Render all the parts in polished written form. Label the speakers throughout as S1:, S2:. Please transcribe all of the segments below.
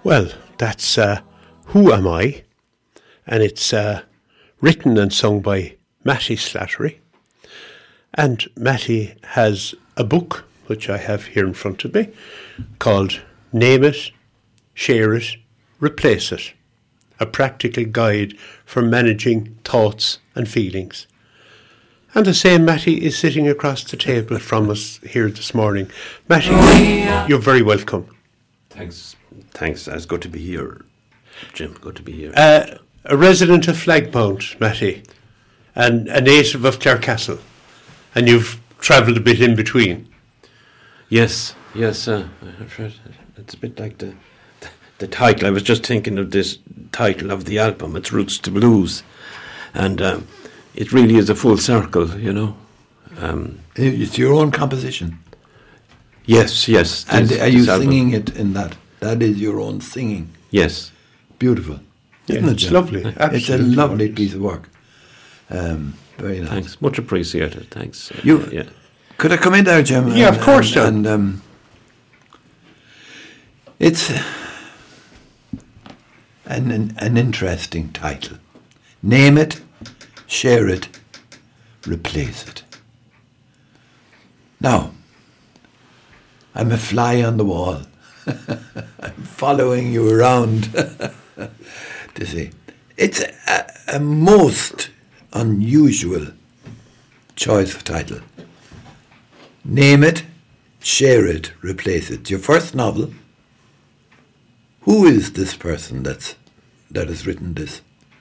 S1: Well, that's Who Am I? And it's written and sung by Matty Slattery. And Matty has a book, which I have here in front of me, called Name It, Share It, Replace It, a practical guide for managing thoughts and feelings. And the same Matty is sitting across the table from us here this morning. Matty, you're very welcome.
S2: Thanks. It's good to be here, Jim. Good to be here.
S1: A resident of Flagmount, Matty, and a native of Clarecastle, and you've travelled a bit in between.
S2: Yes. It's a bit like the title. I was just thinking of this title of the album. It's Roots to Blues, and it really is a full circle, you know.
S3: It's your own composition.
S2: Yes.
S3: And are you singing it in that? That is your own singing.
S2: Yes.
S3: Beautiful. Isn't it,
S1: It's
S3: Jim?
S1: lovely.
S3: It's a
S1: Absolutely
S3: lovely
S1: gorgeous.
S3: piece of work. Very nice.
S2: Thanks. Much appreciated. Thanks.
S3: You- Could I come in there, Jim?
S1: Yeah, of course, John.
S3: And it's an interesting title. Name it, share it, replace it. Now, I'm a fly on the wall. I'm following you around to see. It's a most unusual choice of title. Name it, share it, replace it. Your first novel. Who is this person that has written this?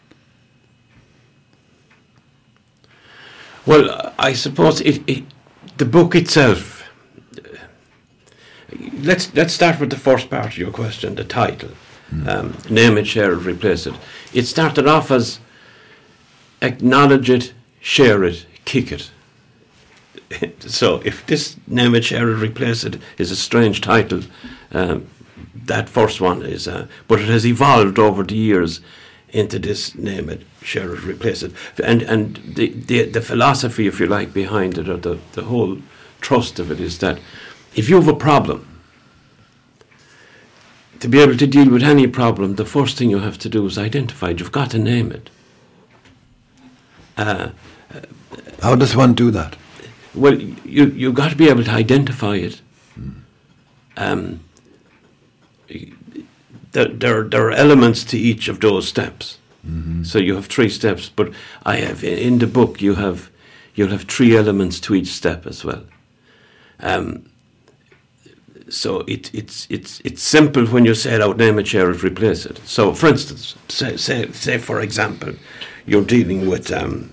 S2: Well, I suppose the book itself. Let's start with the first part of your question, the title. Name it, share it, replace it. It started off as acknowledge it, share it, kick it. So if this Name It, Share It, Replace It is a strange title, that first one is, but it has evolved over the years into this Name It, Share It, Replace It. And the philosophy, if you like, behind it, or the whole thrust of it is that if you have a problem, to be able to deal with any problem, the first thing you have to do is identify it. You've got to name it.
S3: How does one do that?
S2: Well, you've got to be able to identify it. There are elements to each of those steps. Mm-hmm. So you have 3 steps, but I have in the book you'll have 3 elements to each step as well. So it's simple when you say it out, name it, share it, replace it. So, for instance, say for example, you're dealing with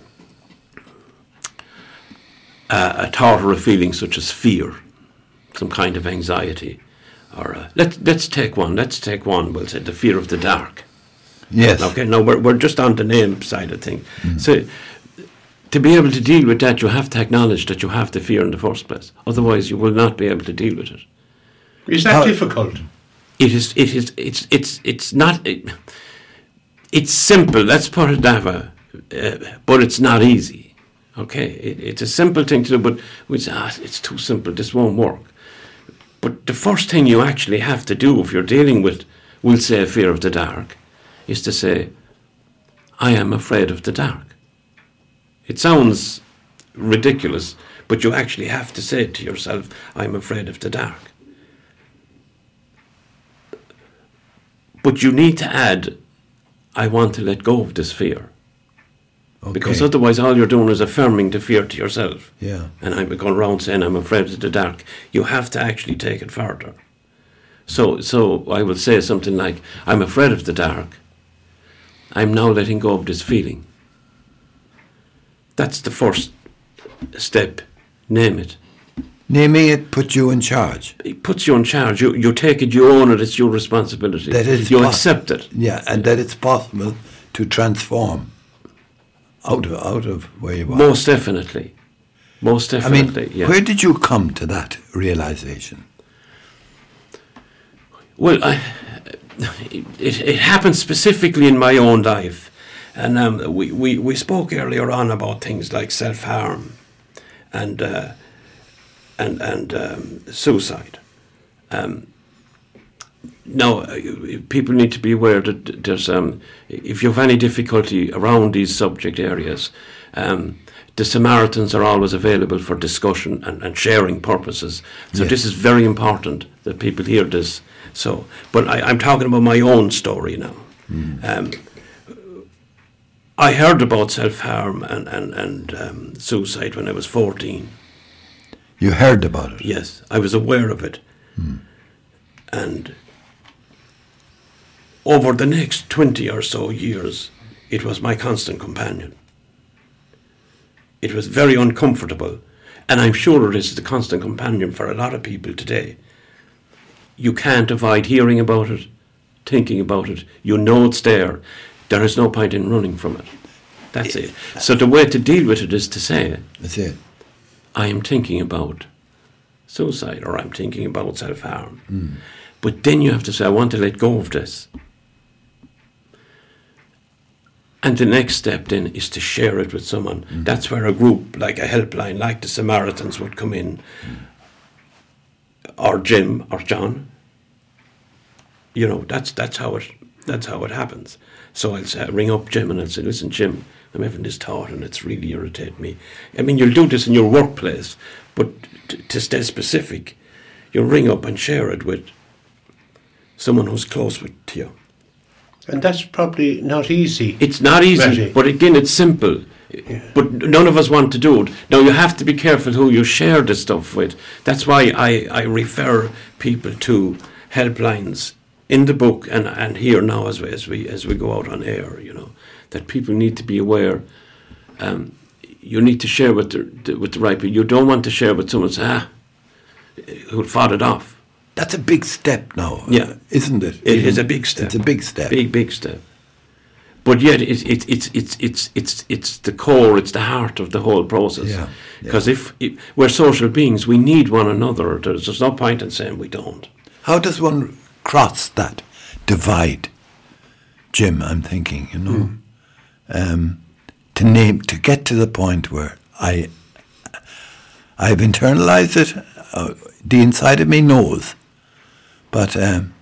S2: a thought or a feeling such as fear, some kind of anxiety, or let's take one. We'll say the fear of the dark.
S3: Yes.
S2: Okay. Now we're just on the name side of things. Mm. So to be able to deal with that, you have to acknowledge that you have the fear in the first place. Otherwise, you will not be able to deal with it.
S1: Is that difficult?
S2: It is. It's not. It's simple. Let's put it that way. But it's not easy. Okay. It's a simple thing to do, but we say, it's too simple. This won't work. But the first thing you actually have to do if you're dealing with, we'll say, fear of the dark, is to say, I am afraid of the dark. It sounds ridiculous, but you actually have to say to yourself, I'm afraid of the dark. But you need to add, I want to let go of this fear. Okay. Because otherwise all you're doing is affirming the fear to yourself.
S3: Yeah. And
S2: I'm going around saying I'm afraid of the dark. You have to actually take it further. So I will say something like, I'm afraid of the dark. I'm now letting go of this feeling. That's the first step. Name it.
S3: Naming it puts you in charge.
S2: It puts you in charge. You take it, you own it, it's your responsibility.
S3: That it is
S2: you accept it.
S3: Yeah, and that it's possible to transform out of where you are.
S2: Most definitely.
S3: I mean,
S2: yeah.
S3: Where did you come to that realization?
S2: Well, it happened specifically in my own life. And we spoke earlier on about things like self-harm and suicide. now, people need to be aware that there's if you have any difficulty around these subject areas, the Samaritans are always available for discussion and sharing purposes. So
S3: Yes.
S2: this is very important that people hear this. So, but I'm talking about my own story now. I heard about self-harm and suicide when I was 14.
S3: You heard about it?
S2: Yes, I was aware of it. And over the next 20 or so years, it was my constant companion. It was very uncomfortable, and I'm sure it is the constant companion for a lot of people today. You can't avoid hearing about it, thinking about it. You know it's there. There is no point in running from it. That's it. So the way to deal with it is to say,
S3: That's it.
S2: I am thinking about suicide, or I'm thinking about self-harm. But then you have to say, I want to let go of this. And the next step then is to share it with someone. That's where a group, like a helpline, like the Samaritans would come in, or Jim, or John. You know, that's how it happens. So I'll say, ring up Jim and I'll say, listen, Jim, I'm having this thought and it's really irritating me. I mean, you'll do this in your workplace, but to stay specific, you'll ring up and share it with someone who's close to you.
S1: And that's probably not easy.
S2: It's not easy,
S1: Matty.
S2: but again, it's simple. But none of us want to do it. Now, you have to be careful who you share this stuff with. That's why I refer people to helplines in the book and here now as we go out on air. You know, that people need to be aware. You need to share with the right people. You don't want to share with someone who'll fought it off.
S3: That's a big step now,
S2: Yeah.
S3: isn't it?
S2: It is a big step.
S3: It's a big step.
S2: Big step. But yet, it's the core, it's the heart of the whole process.
S3: Yeah,
S2: Because if we're social beings, we need one another. There's no point in saying we don't.
S3: How does one cross that divide, Jim? I'm thinking, you know, to get to the point where I've internalized it. The inside of me knows, but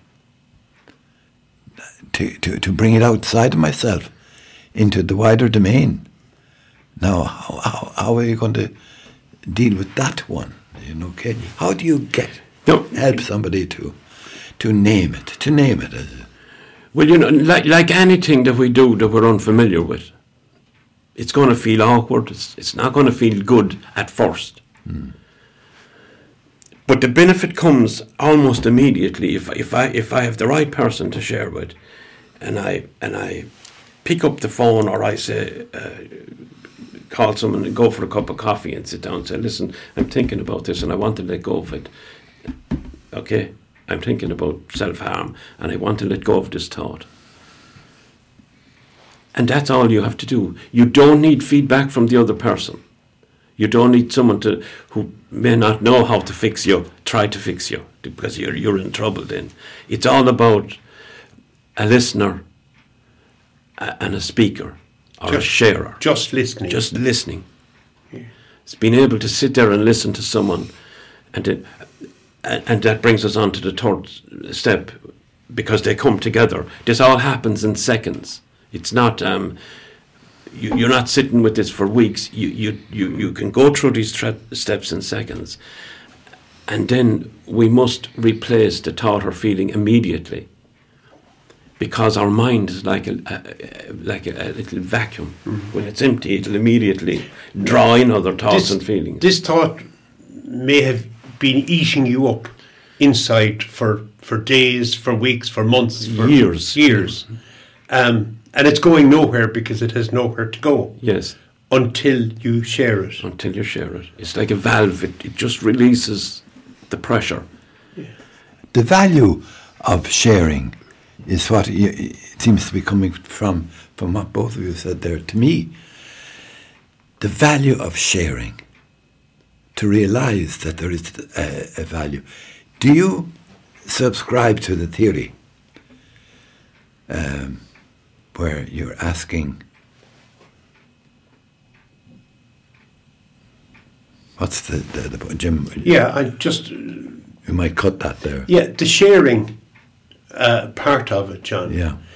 S3: to bring it outside of myself into the wider domain. Now, how are you going to deal with that one? You know, okay? How do you help somebody to name it? To name it as
S2: Well, you know, like anything that we do that we're unfamiliar with, it's going to feel awkward. It's not going to feel good at first. But the benefit comes almost immediately if I have the right person to share with, and I pick up the phone, or I say, call someone and go for a cup of coffee and sit down and say, listen, I'm thinking about this and I want to let go of it. Okay, I'm thinking about self-harm and I want to let go of this thought. And that's all you have to do. You don't need feedback from the other person. You don't need someone who may not know how to fix you, try to fix you, because you're in trouble then. It's all about a listener and a speaker or a sharer.
S1: Just listening.
S2: Just listening. Yeah. It's being able to sit there and listen to someone, and that brings us on to the third step, because they come together. This all happens in seconds. It's not... You're not sitting with this for weeks. You can go through these steps in seconds, and then we must replace the thought or feeling immediately, because our mind is like a little vacuum. When it's empty, it'll immediately draw in other thoughts and feelings.
S1: This thought may have been eating you up inside for days, for weeks, for months, for years. And it's going nowhere because it has nowhere to go.
S2: Yes.
S1: Until you share it.
S2: Until you share it. It's like a valve. It just releases the pressure.
S1: Yeah.
S3: The value of sharing is what it seems to be coming from what both of you said there. To me, the value of sharing, to realize that there is a value. Do you subscribe to the theory where you're asking, what's the Jim?
S1: Yeah, I just...
S3: You might cut that there.
S1: Yeah, the sharing part of it, John,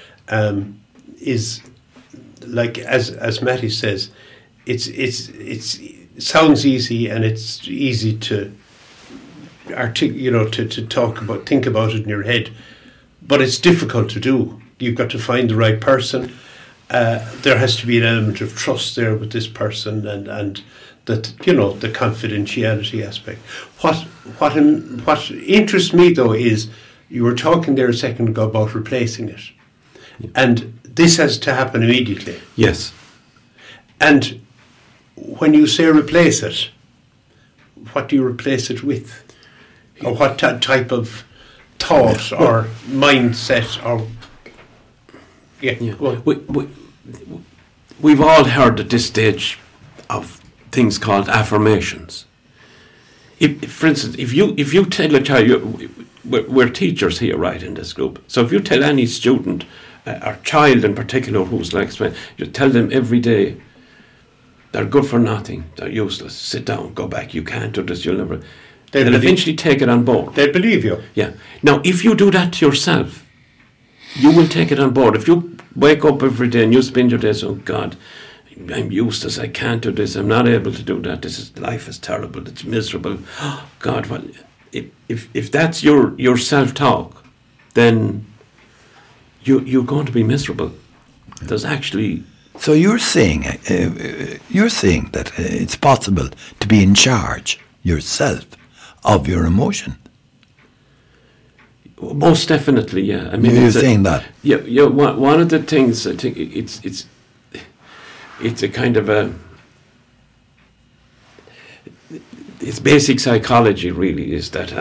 S1: is like as Matty says, it sounds easy and it's easy to to talk about, think about it in your head, but it's difficult to do. You've got to find the right person. There has to be an element of trust there with this person, and that the confidentiality aspect. What interests me though is you were talking there a second ago about replacing it, and this has to happen immediately.
S2: Yes.
S1: And when you say replace it, what do you replace it with? Or what type of thought or mindset or... Yeah.
S2: We've all heard at this stage of things called affirmations. For instance, if you tell a child, we're teachers here, right, in this group. So if you tell any student, or child in particular who's like, you tell them every day, they're good for nothing, they're useless, sit down, go back, you can't do this, you'll never... They'll eventually take it on board.
S1: They believe you.
S2: Yeah. Now, if you do that to yourself, you will take it on board. If you wake up every day and you spend your days, oh God, I'm useless, I can't do this, I'm not able to do that, life is terrible, it's miserable. Oh, God, well, if that's your self-talk, then you're going to be miserable. There's actually...
S3: So you're saying that it's possible to be in charge yourself of your emotion.
S2: Most definitely, yeah. I mean,
S3: you're saying that.
S2: Yeah. One of the things I think it's a kind of it's basic psychology. Really, is that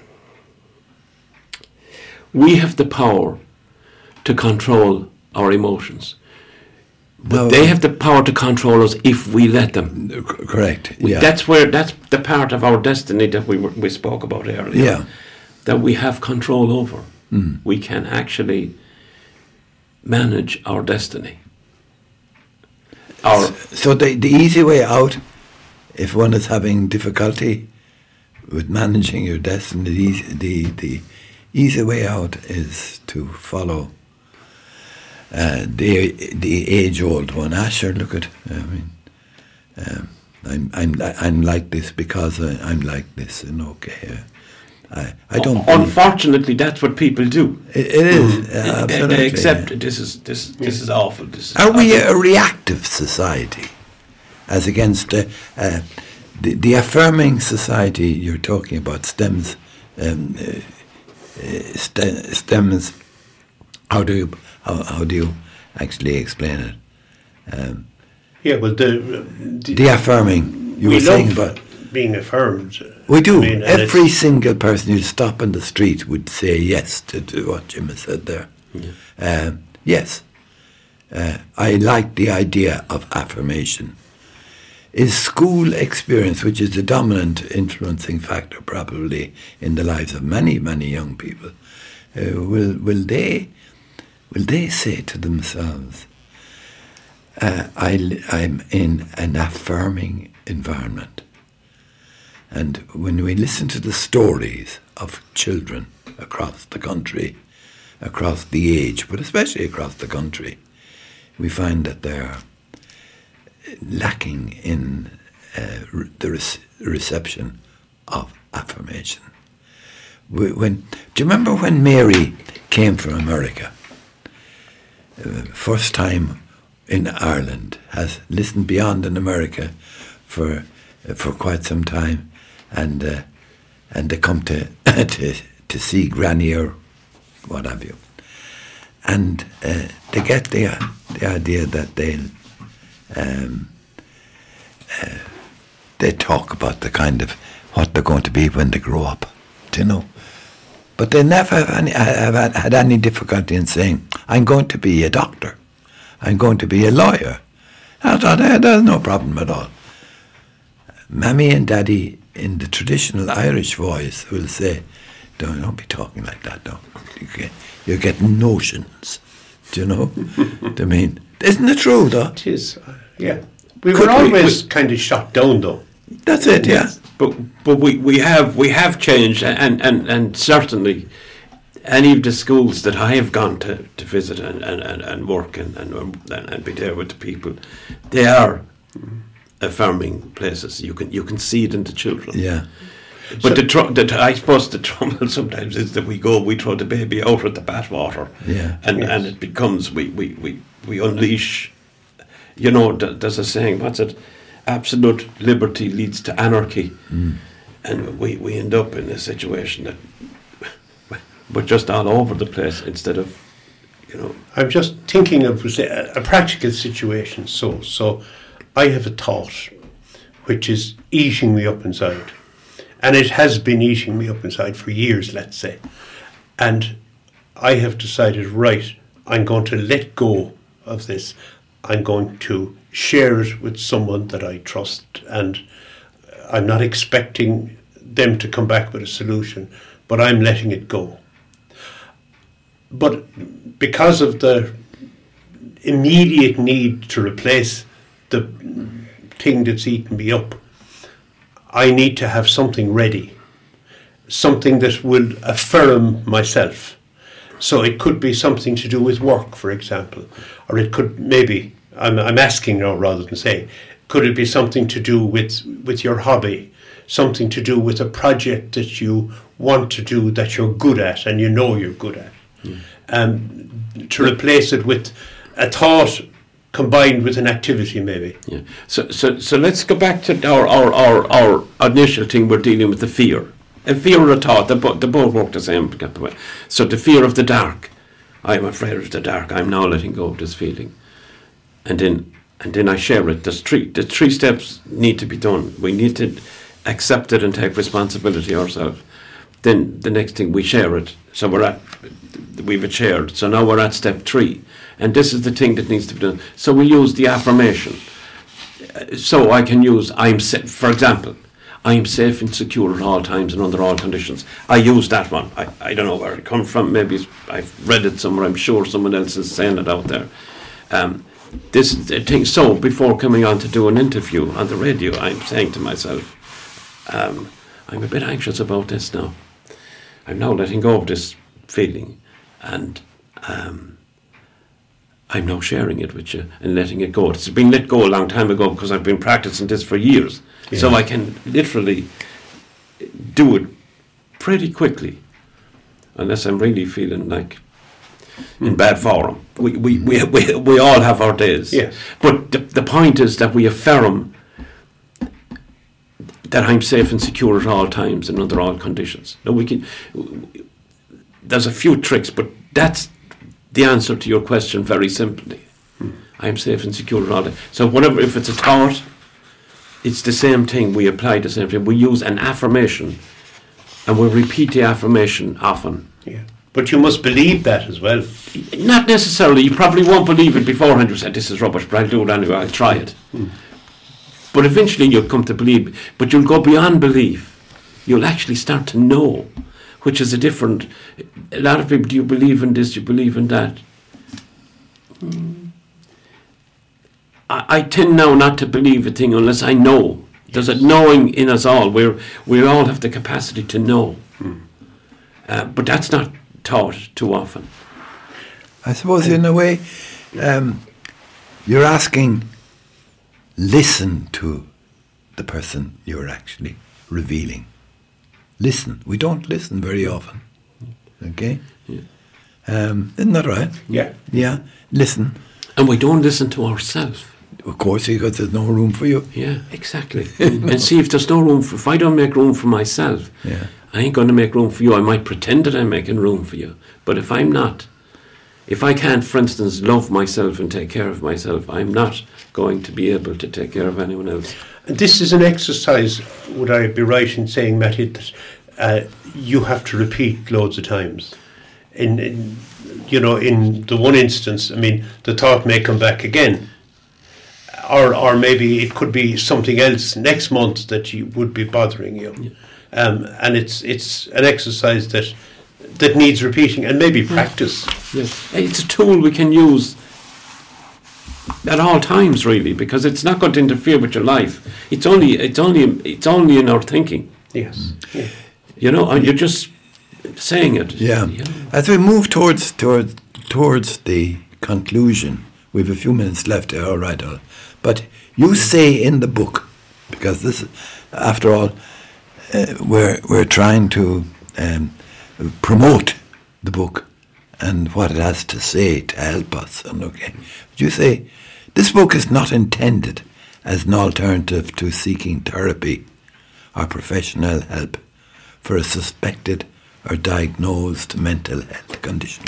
S2: we have the power to control our emotions. But they have the power to control us if we let them.
S3: Correct. Yeah.
S2: That's the part of our destiny that we spoke about earlier.
S3: Yeah.
S2: That we have control over. Mm. We can actually manage our destiny.
S3: So the easy way out, if one is having difficulty with managing your destiny, the easy way out is to follow the age-old one. Asher, look at. I'm like this because I'm like this, and okay. I don't.
S2: Unfortunately, that's what people do.
S3: It is.
S2: They accept this is awful.
S3: Are we a reactive society, as against the affirming society you're talking about? Stems. How do you actually explain it? The affirming you were saying about
S1: being affirmed.
S3: We do. Every single person you stop in the street would say yes to what Jim has said there. Yeah. Yes. I like the idea of affirmation. Is school experience, which is the dominant influencing factor probably in the lives of many, many young people, will they say to themselves, I'm in an affirming environment? And when we listen to the stories of children across the country, across the age, but especially across the country, we find that they're lacking in the reception of affirmation. Do you remember when Mary came from America? First time in Ireland, has listened beyond in America for quite some time, and they come to see Granny or what have you, and they get the idea that they talk about the kind of what they're going to be when they grow up, do you know? But they never have had any difficulty in saying, I'm going to be a doctor, I'm going to be a lawyer. I thought, there's no problem at all. Mammy and Daddy, in the traditional Irish voice, will say, don't be talking like that, no. You're getting notions, do you know? I mean, isn't it true, though?
S1: It is, yeah. We were always kind of shot down, though.
S3: That's it, yeah.
S2: But we have changed, and certainly any of the schools that I have gone to visit and work and be there with the people, they are affirming places. You can see it in the children.
S3: Yeah.
S2: But I suppose the trouble sometimes is that we throw the baby out with the bathwater, and it becomes we unleash. You know, there's a saying. What's it? Absolute liberty leads to anarchy, and we end up in a situation that we're just all over the place instead of, you know.
S1: I'm just thinking of a practical situation. So I have a thought which is eating me up inside. And it has been eating me up inside for years, let's say. And I have decided, right, I'm going to let go of this. I'm going to share it with someone that I trust. And I'm not expecting them to come back with a solution, but I'm letting it go. But because of the immediate need to replace the thing that's eaten me up, I need to have something ready, something that will affirm myself. So it could be something to do with work, for example, or it could maybe, I'm asking now rather than saying, could it be something to do with your hobby, something to do with a project that you want to do that you're good at and you know you're good at, to replace it with a thought combined with an activity, maybe.
S2: Yeah. So let's go back to our initial thing. We're dealing with the fear. A fear or a thought. They both work the same. So the fear of the dark. I'm afraid of the dark. I'm now letting go of this feeling. And then I share it. The three steps need to be done. We need to accept it and take responsibility ourselves. Then the next thing, we share it. So we've shared. So now we're at step 3. And this is the thing that needs to be done. So we use the affirmation. So I can use, for example, I'm safe and secure at all times and under all conditions. I use that one. I don't know where it comes from. Maybe I've read it somewhere. I'm sure someone else is saying it out there. This is the thing. So before coming on to do an interview on the radio, I'm saying to myself, I'm a bit anxious about this now. I'm now letting go of this feeling, and I'm now sharing it with you and letting it go. It's been let go a long time ago because I've been practicing this for years. Yeah. So I can literally do it pretty quickly, unless I'm really feeling like in bad form. We all have our days.
S1: Yes.
S2: But the point is that we affirm that I'm safe and secure at all times and under all conditions. Now there's a few tricks, but that's the answer to your question very simply. I'm safe and secure at all times. So whatever, if it's a thought, it's the same thing. We apply the same thing. We use an affirmation, and we repeat the affirmation often.
S1: Yeah. But you must believe that as well.
S2: Not necessarily. You probably won't believe it beforehand. You say, this is rubbish, but I'll do it anyway. I'll try it. But eventually you'll come to believe. But you'll go beyond belief. You'll actually start to know, which is a lot of people, do you believe in this, do you believe in that? I tend now not to believe a thing unless I know. There's a knowing in us all. We all have the capacity to know. But that's not taught too often.
S3: I suppose in a way, you're asking, listen to the person you're actually revealing. Listen. We don't listen very often. Okay?
S2: Yeah.
S3: Isn't that right?
S1: Yeah.
S3: Yeah. Listen.
S2: And we don't listen to ourselves.
S3: Of course, because there's no room for you.
S2: Yeah, exactly. And see, if there's no room if I don't make room for myself,
S3: yeah,
S2: I ain't going to make room for you. I might pretend that I'm making room for you. But if I can't, for instance, love myself and take care of myself, I'm not going to be able to take care of anyone else.
S1: And this is an exercise, would I be right in saying, Matty, that you have to repeat loads of times? In the one instance, I mean, the thought may come back again. Or maybe it could be something else next month that would be bothering you.
S2: Yeah.
S1: And it's an exercise that needs repeating and maybe practice.
S2: Yes. It's a tool we can use at all times, really, because it's not going to interfere with your life. It's only in our thinking.
S1: Yes. Yeah.
S2: And you're just saying it.
S3: Yeah.
S2: You know.
S3: As we move towards the conclusion, we have a few minutes left. All right, but you say in the book, because this, after all, we're trying to promote the book and what it has to say to help us. And okay, you say this book is not intended as an alternative to seeking therapy or professional help for a suspected or diagnosed mental health condition.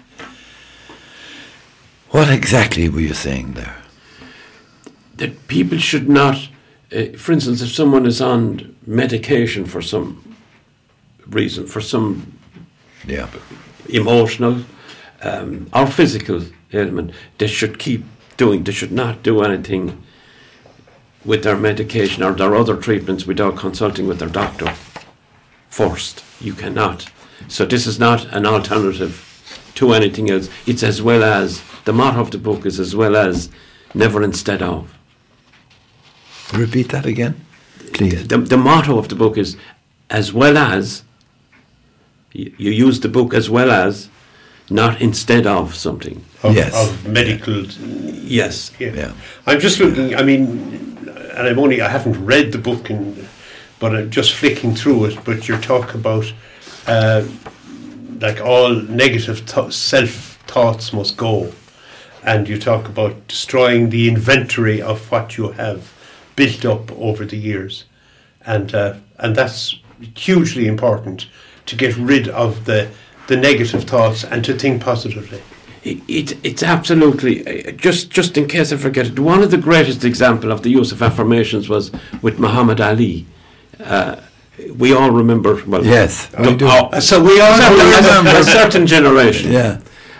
S3: What exactly were you saying there?
S2: That people should not, for instance, if someone is on medication for some reason, for some
S3: Yeah.
S2: emotional or physical ailment, they should not do anything with their medication or their other treatments without consulting with their doctor first. You cannot. So this is not an alternative to anything else. It's as well as, the motto of the book is as well as, never instead of.
S3: Repeat that again, please.
S2: The motto of the book is as well as, you use the book as well as, not instead of something.
S3: Yes.
S1: Of medical.
S2: Yes.
S3: Yeah.
S1: I'm just looking, I mean, and I haven't read the book, but I'm just flicking through it, but you're talking about like all negative self-thoughts must go. And you talk about destroying the inventory of what you have built up over the years. And that's hugely important, to get rid of the negative thoughts and to think positively.
S2: It's absolutely, just in case I forget it, one of the greatest example of the use of affirmations was with Muhammad Ali. We all remember, well,
S3: Yes, we do.
S1: So we all
S2: a certain generation.
S3: Yeah.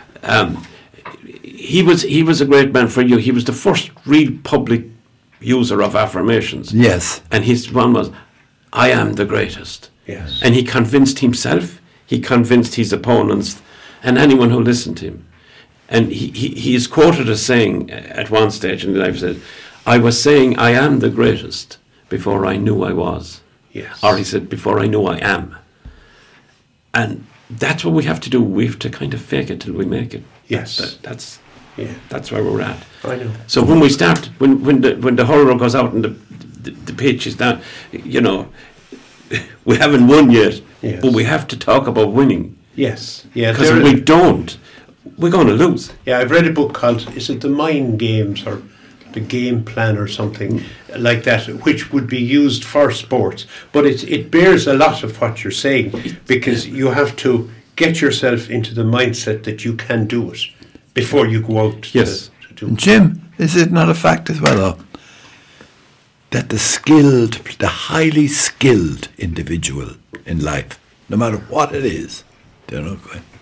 S2: He was a great man for you. He was the first real public user of affirmations.
S3: Yes.
S2: And his one was, I am the greatest.
S1: Yes.
S2: And he convinced himself, he convinced his opponents, and anyone who listened to him. And he is quoted as saying at one stage in life, said, I was saying I am the greatest before I knew I was.
S1: Yes.
S2: Or he said, before I know I am. And that's what we have to do. We have to kind of fake it till we make it.
S1: Yes.
S2: That's where we're at.
S1: I know.
S2: So when we start, when the hurler goes out and the pitch is down, you know, we haven't won yet,
S1: Yes.
S2: but we have to talk about winning.
S1: Yes. Yeah.
S2: Because if we don't, we're going to lose.
S1: Yeah, I've read a book called, is it The Mind Games or The Game Plan or something like that, which would be used for sports. But it bears a lot of what you're saying, because you have to get yourself into the mindset that you can do it before you go out
S2: Yes.
S1: to do it.
S3: Jim, is it not a fact as well, though, that the highly skilled individual in life, no matter what it is, you know,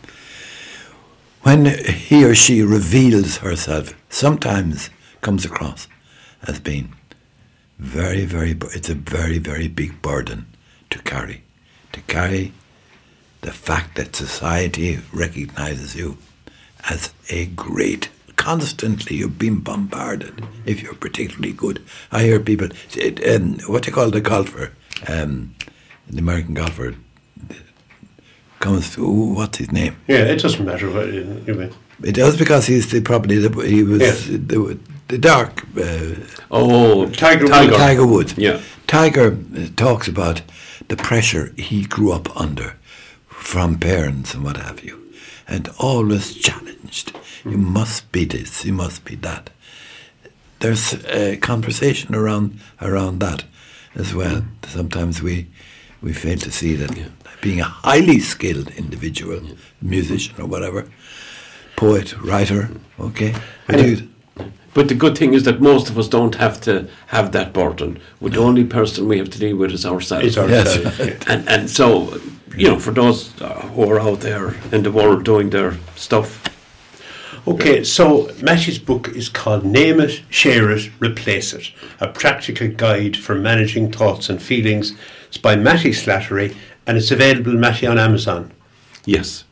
S3: when he or she reveals herself, sometimes comes across as being it's a very, very big burden to carry. To carry the fact that society recognizes you as a great, constantly you're being bombarded if you're particularly good. I hear people, what do you call the golfer, the American golfer, comes to, what's his name?
S1: Yeah, it doesn't matter what you mean.
S3: It does, because he's the dark.
S1: Tiger
S3: Woods.
S2: Yeah.
S3: Tiger talks about the pressure he grew up under from parents and what have you, and always challenged. You must be this, you must be that. There's a conversation around that as well. Sometimes we fail to see that being a highly skilled individual, musician or whatever, poet, writer, okay.
S2: But the good thing is that most of us don't have to have that burden. The only person we have to deal with is ourselves.
S1: It's ourselves.
S3: Yes.
S1: Yeah.
S2: And so, you know, for those who are out there in the world doing their stuff.
S1: Okay, so Matty's book is called Name It, Share It, Replace It, a practical guide for managing thoughts and feelings. It's by Matty Slattery, and it's available, Matty, on Amazon.
S2: Yes.